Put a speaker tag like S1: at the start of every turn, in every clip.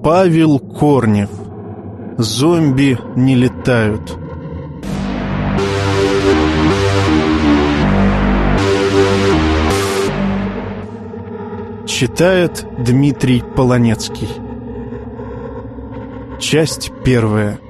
S1: Павел Корнев. Зомби не летают. Читает Дмитрий Полонецкий. Часть первая.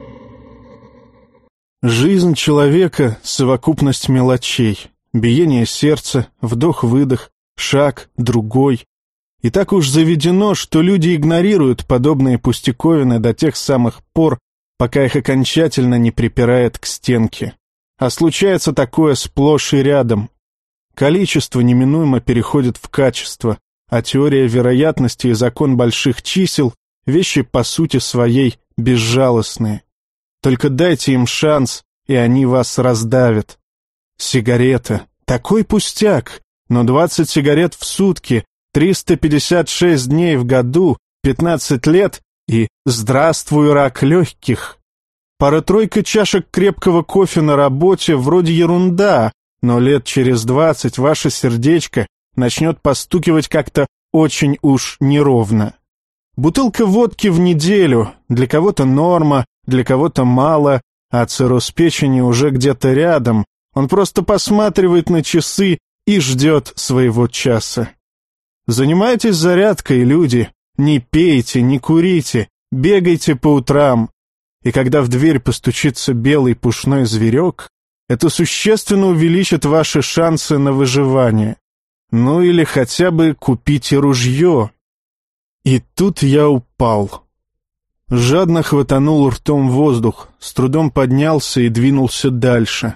S1: Жизнь человека — совокупность мелочей. Биение сердца, вдох-выдох, шаг, другой. И так уж заведено, что люди игнорируют подобные пустяковины до тех самых пор, пока их окончательно не припирает к стенке. А случается такое сплошь и рядом. Количество неминуемо переходит в качество, а теория вероятности и закон больших чисел — вещи по сути своей безжалостные. Только дайте им шанс, и они вас раздавят. Сигарета — такой пустяк, но 20 сигарет в сутки, 356 дней в году, 15 лет и здравствуй, рак легких. Пара-тройка чашек крепкого кофе на работе вроде ерунда, но лет через 20 ваше сердечко начнет постукивать как-то очень уж неровно. Бутылка водки в неделю, для кого-то норма, для кого-то мало, а цирроз печени уже где-то рядом. Он просто посматривает на часы и ждет своего часа. Занимайтесь зарядкой, люди. Не пейте, не курите, бегайте по утрам. И когда в дверь постучится белый пушной зверек, это существенно увеличит ваши шансы на выживание. Ну или хотя бы купите ружье. И тут я упал. Жадно хватанул ртом воздух, с трудом поднялся и двинулся дальше.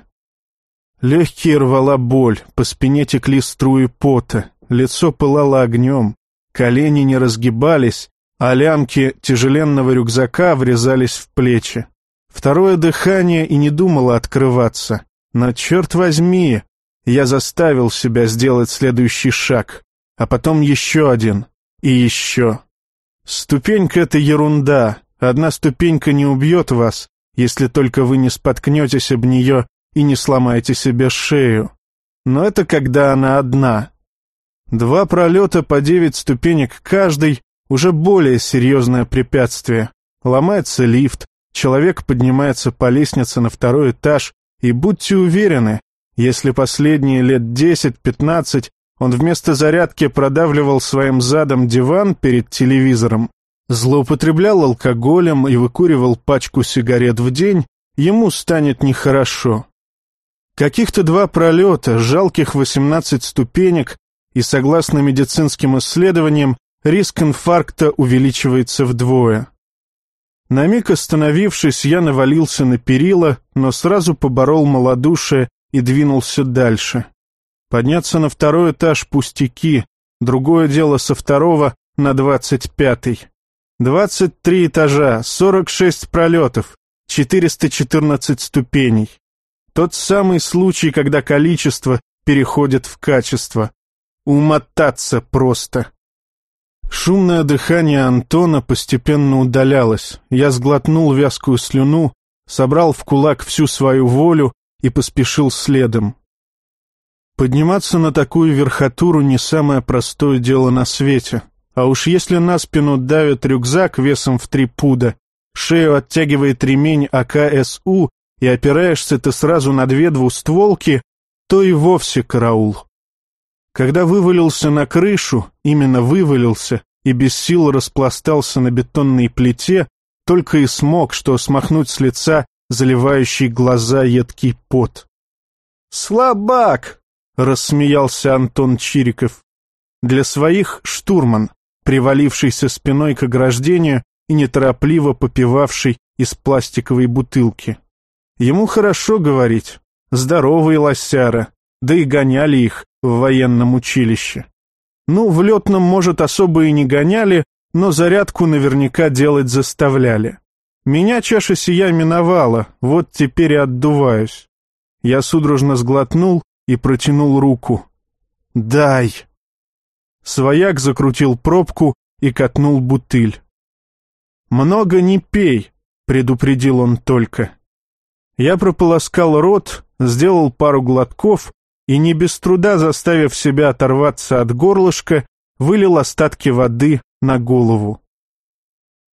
S1: Легкие рвала боль, по спине текли струи пота, лицо пылало огнем, колени не разгибались, а лямки тяжеленного рюкзака врезались в плечи. Второе дыхание и не думало открываться. Но, черт возьми, я заставил себя сделать следующий шаг, а потом еще один и еще. Ступенька — это ерунда. Одна ступенька не убьет вас, если только вы не споткнетесь об нее и не сломаете себе шею. Но это когда она одна. 2 пролета по 9 ступенек каждый — уже более серьезное препятствие. Ломается лифт, человек поднимается по лестнице на 2-й этаж, и будьте уверены, если последние лет 10-15 он вместо зарядки продавливал своим задом диван перед телевизором, злоупотреблял алкоголем и выкуривал пачку сигарет в день, ему станет нехорошо. Каких-то 2 пролета, жалких 18 ступенек, и, согласно медицинским исследованиям, риск инфаркта увеличивается вдвое. На миг остановившись, я навалился на перила, но сразу поборол малодушие и двинулся дальше. Подняться на 2-й этаж пустяки, другое дело со 2-го на 25-й. 23 этажа, 46 пролетов, 414 ступеней. Тот самый случай, когда количество переходит в качество. Умотаться просто. Шумное дыхание Антона постепенно удалялось. Я сглотнул вязкую слюну, собрал в кулак всю свою волю и поспешил следом. Подниматься на такую верхотуру не самое простое дело на свете. А уж если на спину давит рюкзак весом в 3 пуда, шею оттягивает ремень АК-СУ и опираешься ты сразу на 2 двустволки, то и вовсе караул. Когда вывалился на крышу, именно вывалился, и без сил распластался на бетонной плите, только и смог, что смахнуть с лица заливающий глаза едкий пот. «Слабак!» — рассмеялся Антон Чириков. Для своих штурман, привалившийся спиной к ограждению и неторопливо попивавший из пластиковой бутылки. Ему хорошо говорить, здоровый лосяра, да и гоняли их в военном училище. Ну, в летном, может, особо и не гоняли, но зарядку наверняка делать заставляли. Меня чаша сия миновала, вот теперь и отдуваюсь. Я судорожно сглотнул и протянул руку. «Дай!» Свояк закрутил пробку и катнул бутыль. «Много не пей», — предупредил он только. Я прополоскал рот, сделал пару глотков и, не без труда заставив себя оторваться от горлышка, вылил остатки воды на голову.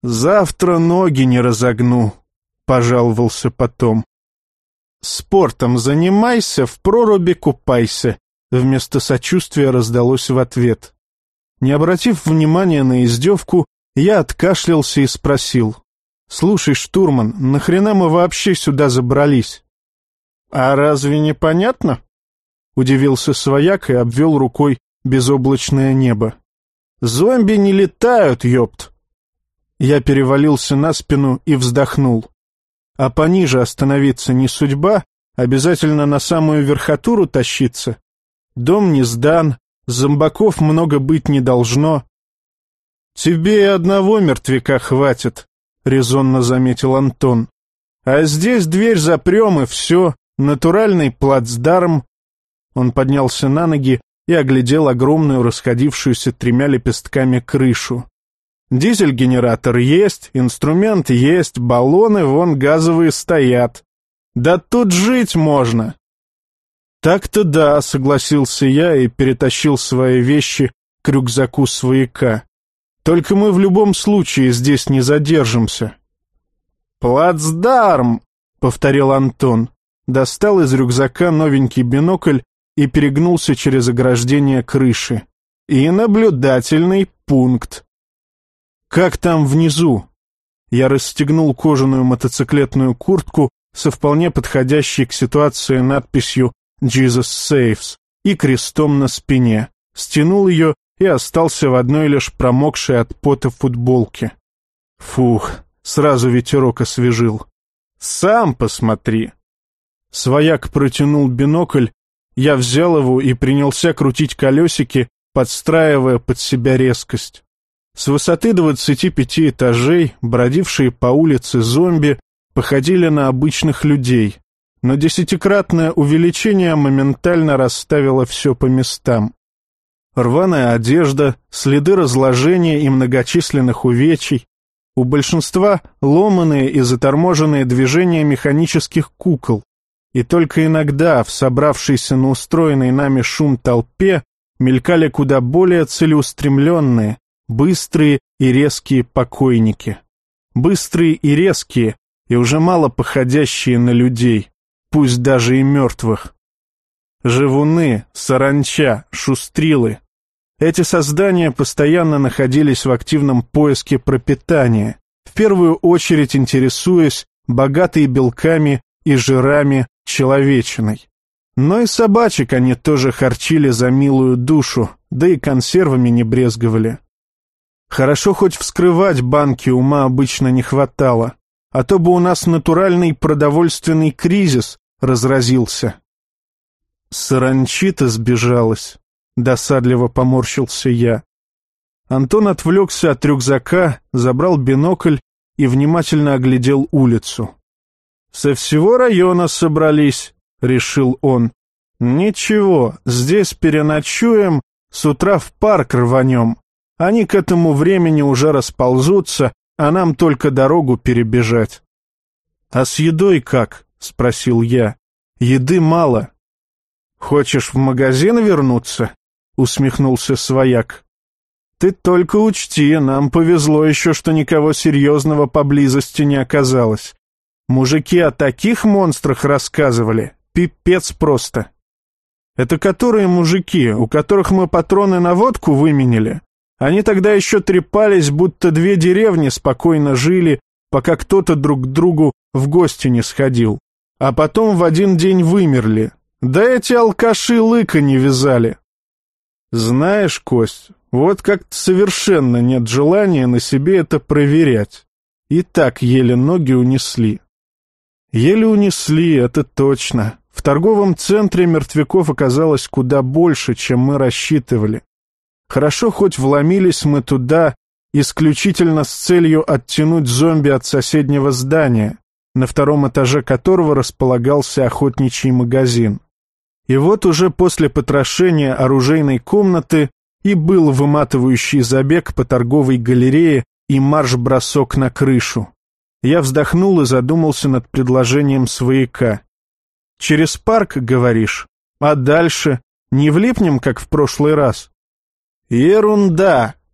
S1: «Завтра ноги не разогну», — пожаловался потом. «Спортом занимайся, в проруби купайся», — вместо сочувствия раздалось в ответ. Не обратив внимания на издевку, я откашлялся и спросил: «Слушай, штурман, нахрена мы вообще сюда забрались?» «А разве не понятно?» — удивился свояк и обвел рукой безоблачное небо. «Зомби не летают, ёпт!» Я перевалился на спину и вздохнул. «А пониже остановиться не судьба, обязательно на самую верхотуру тащиться? Дом не сдан, зомбаков много быть не должно». «Тебе и одного мертвяка хватит», — резонно заметил Антон. «А здесь дверь запрем, и все, натуральный плацдарм». Он поднялся на ноги и оглядел огромную, расходившуюся 3 лепестками крышу. «Дизель-генератор есть, инструмент есть, баллоны вон газовые стоят. Да тут жить можно!» «Так-то да», — согласился я и перетащил свои вещи к рюкзаку свояка. «Только мы в любом случае здесь не задержимся». «Плацдарм!» — повторил Антон. Достал из рюкзака новенький бинокль и перегнулся через ограждение крыши. «И наблюдательный пункт». «Как там внизу?» Я расстегнул кожаную мотоциклетную куртку со вполне подходящей к ситуации надписью «Jesus Saves» и крестом на спине, стянул ее и остался в одной лишь промокшей от пота футболке. Фух, сразу ветерок освежил. «Сам посмотри». Свояк протянул бинокль, я взял его и принялся крутить колесики, подстраивая под себя резкость. С высоты 25 этажей бродившие по улице зомби походили на обычных людей, но 10-кратное увеличение моментально расставило все по местам. Рваная одежда, следы разложения и многочисленных увечий, у большинства ломаные и заторможенные движения механических кукол, и только иногда в собравшейся на устроенной нами шум толпе мелькали куда более целеустремленные, быстрые и резкие покойники. Быстрые и резкие, и уже мало походящие на людей, пусть даже и мертвых. Живуны, саранча, шустрилы. Эти создания постоянно находились в активном поиске пропитания, в первую очередь интересуясь богатой белками и жирами человечиной. Но и собачек они тоже харчили за милую душу, да и консервами не брезговали. Хорошо хоть вскрывать банки ума обычно не хватало, а то бы у нас натуральный продовольственный кризис разразился. Саранчи-то сбежалась, досадливо поморщился я. Антон отвлекся от рюкзака, забрал бинокль и внимательно оглядел улицу. «Со всего района собрались», — решил он. «Ничего, здесь переночуем, с утра в парк рванем. Они к этому времени уже расползутся, а нам только дорогу перебежать». «А с едой как?» — спросил я. «Еды мало». «Хочешь в магазин вернуться?» — усмехнулся свояк. «Ты только учти, нам повезло еще, что никого серьезного поблизости не оказалось. Мужики о таких монстрах рассказывали, пипец просто». «Это которые мужики, у которых мы патроны на водку выменили? Они тогда еще трепались, будто 2 деревни спокойно жили, пока кто-то друг к другу в гости не сходил. А потом в один день вымерли. Да эти алкаши лыка не вязали». «Знаешь, Кость, вот как-то совершенно нет желания на себе это проверять. И так еле ноги унесли». «Еле унесли, это точно. В торговом центре мертвяков оказалось куда больше, чем мы рассчитывали. Хорошо, хоть вломились мы туда исключительно с целью оттянуть зомби от соседнего здания, на 2-м этаже которого располагался охотничий магазин. И вот уже после потрошения оружейной комнаты и был выматывающий забег по торговой галерее и марш-бросок на крышу. Я вздохнул и задумался над предложением свояка. «Через парк, говоришь? А дальше? Не влипнем, как в прошлый раз?» «Ерунда!»